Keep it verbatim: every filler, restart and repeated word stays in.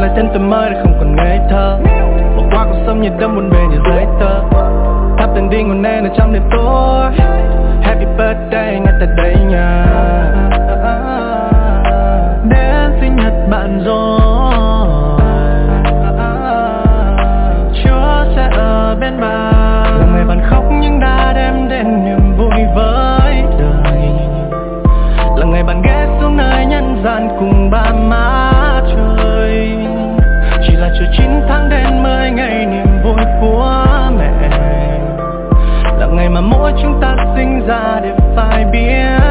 lại tên tuổi mới đã không còn ngây thơ. Bỏ qua cuộc sống như đâm buồn bề như giấy tờ. Thắp đèn đi ngọn nến ở trong đêm tối. Happy birthday ngay tại đây nha. Đến sinh nhật bạn rồi, Chúa sẽ ở bên bạn. Là ngày bạn khóc nhưng đã đem đến niềm vui với đời. Là ngày bạn ghé xuống nơi nhân gian cùng ba má trời. Chỉ là chờ chín tháng đến mới ngày niềm vui của mẹ. Là ngày mà mỗi chúng ta sinh ra để phải biết